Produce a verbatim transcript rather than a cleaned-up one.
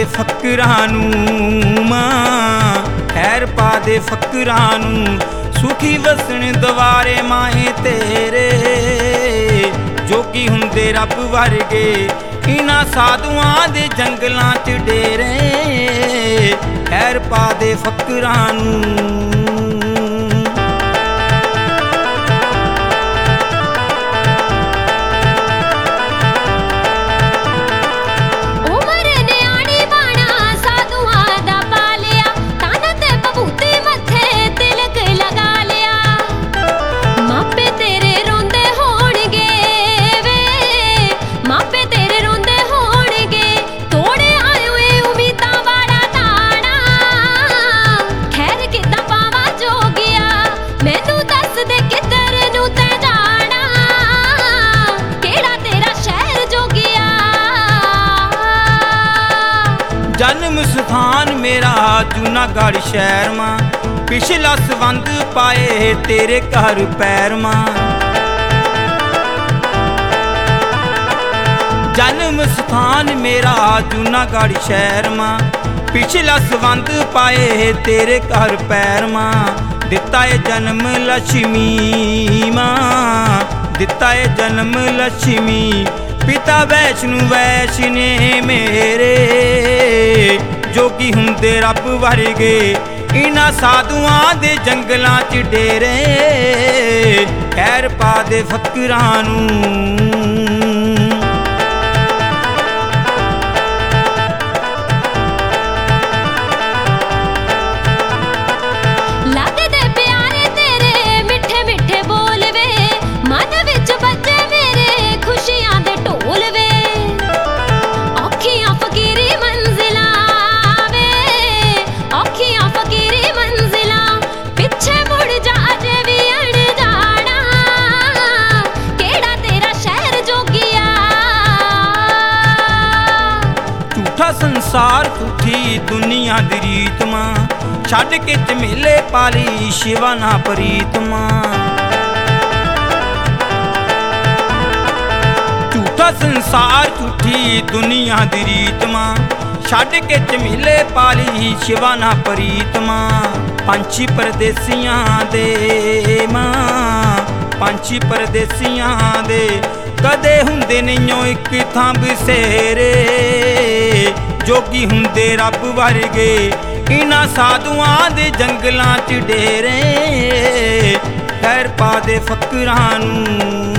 ਦੇ ਫਕਰਾਂ ਨੂੰ ਮਾਂ, ਖੈਰ ਪਾ ਦੇ ਫਕਰਾਂ ਨੂੰ। ਸੁਖੀ ਵਸਣ ਦੁਆਰੇ ਮਾਹੇ ਤੇਰੇ, ਜੋਗੀ ਹੁੰਦੇ ਰੱਬ ਵਰਗੇ ਇਨ੍ਹਾਂ ਸਾਧੂਆਂ ਦੇ ਜੰਗਲਾਂ 'ਚ ਡੇਰੇ। ਖੈਰ ਪਾ ਦੇ ਫਕਰਾਂ ਨੂੰ। जन्म स्थान मेरा जूनागढ़ शहर मां, पिछला संबंध पाए तेरे घर पैर मां। जन्म स्थान मेरा जूनागढ़ शहर मां, पिछला संबंध पाए तेरे घर पैर मां। दिता है जन्म लक्ष्मी मां, दिता है जन्म लक्ष्मी। पिता वैष्णु वैष्णे मेरे, जोगी हुंदे रब वरगे इन्हां साधुआं दे जंगलां च डेरे। खैर पा दे फकरां नूं। संसार झूठी दुनिया दी रीत मां, छड्ड के झमेले पाली शिवा ना प्रीत मां। झूठा संसार झूठी दुनिया दी रीत मां, छड्ड के झमेले पाली शिवा ना प्रीत मां। पंछी परदेसियां दे मां, पंछी परदेसियां दे कदे हुंदे नहियों इक थां बसेरे। जोगी हुंदे रब वरगे इन्हां साधुआं दे जंगलां च डेरे। खैर पा दे फकरां नूं।